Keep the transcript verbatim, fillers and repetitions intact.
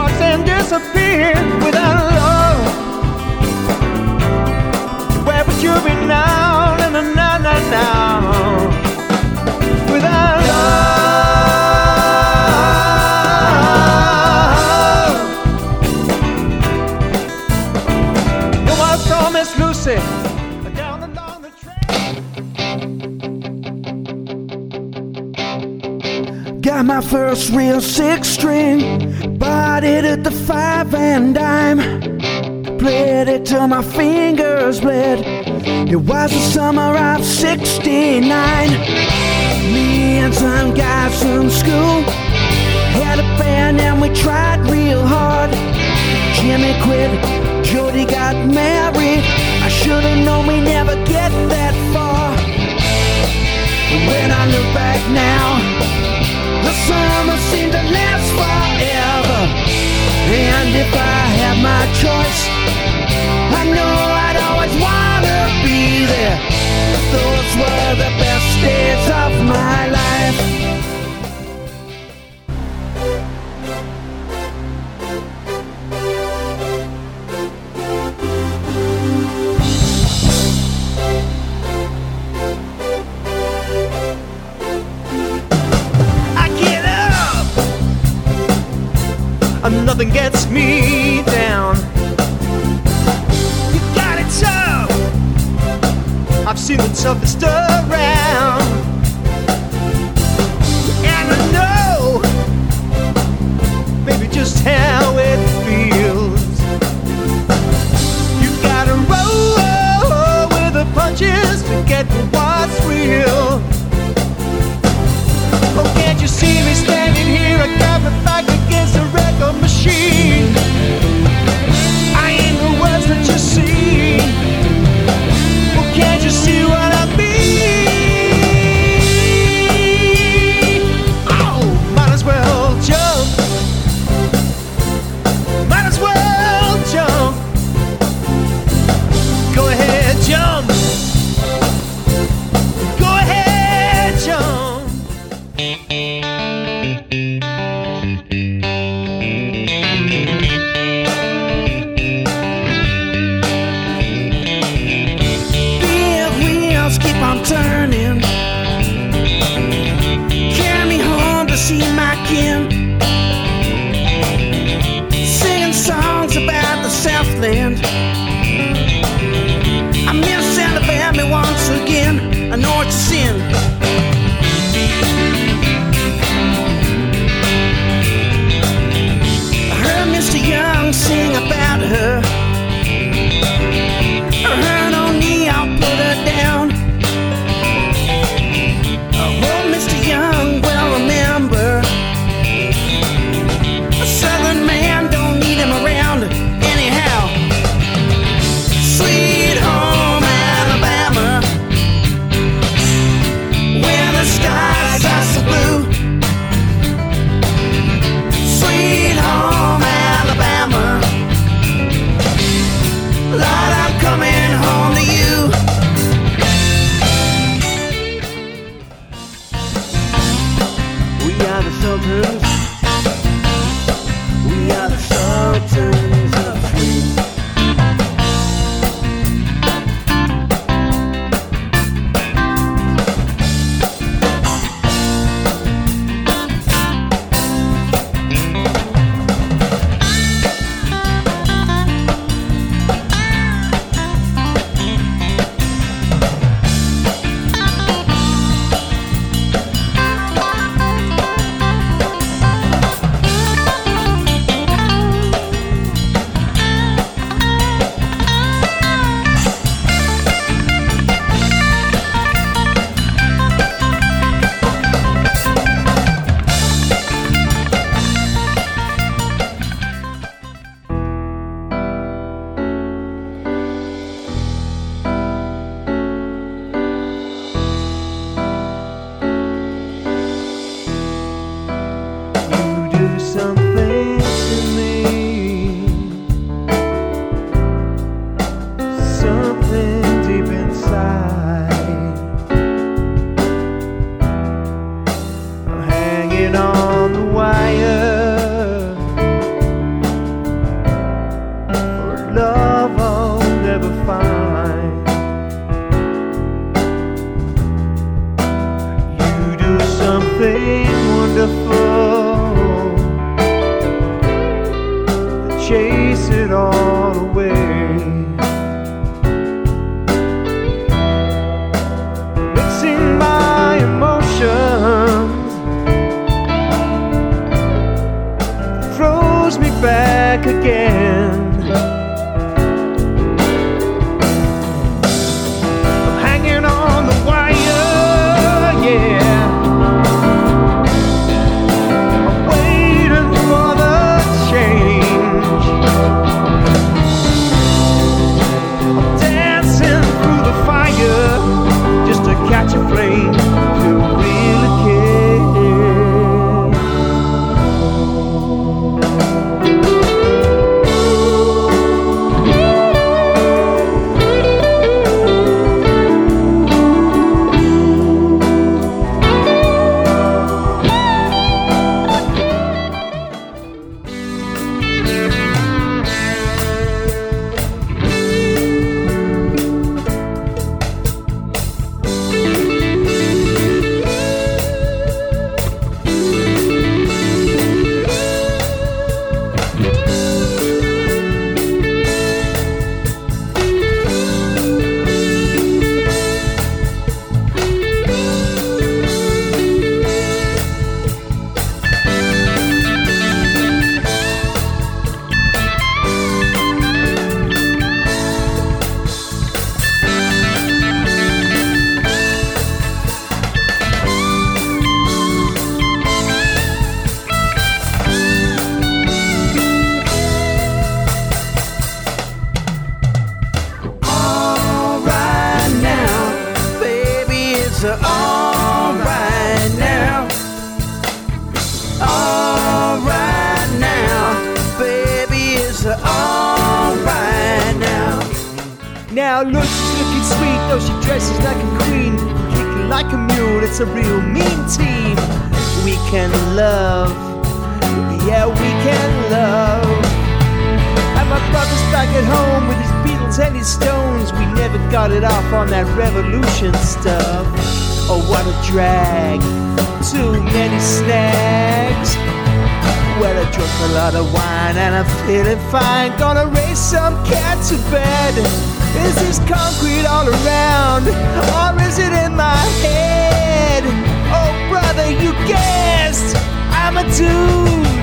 parts and disappear without love. Where would you be now? Na na na na now. Without love. No, I saw Miss Lucy down along the trail. Got my first real six string, bought it at the five and dime. Played it till my fingers bled. It was the summer of sixty-nine. Me and some guys from school had a band and we tried real hard. Jimmy quit, Jody got married. I should've known we never get that far. But when I look back now, the summer seemed to last forever. And if I had my choice, I know I'd always wanna be there. Those were the best days of my life. I get up, and nothing gets me down. You got it tough, I've seen the toughest around. And I know, baby, just how it feels. You gotta roll with the punches to get what's real. Oh, can't you see me standing here? I got my back against the record machine. I ain't the words that you see. Oh, can't you see what I mean? Oh, might as well jump. Might as well jump. Go ahead, jump. Go ahead, jump. chase it all away. Mixing my emotions throws me back again. I'm hanging on the wire, yeah. I'm waiting for the change. I'm dancing through the fire just to catch a flame to really care. Alright now, alright now, baby, it's alright now. Now look, she's looking sweet, though she dresses like a queen, kicking like a mule. It's a real mean team. We can love, yeah, we can love. And my brother's back at home with his Beatles and his Stones. We never got it off on that revolution stuff. Oh, what a drag, too many snags. Well, I drunk a lot of wine and I'm feeling fine. Gonna race some cat to bed. Is this concrete all around, or is it in my head? Oh, brother, you guessed, I'm a dude.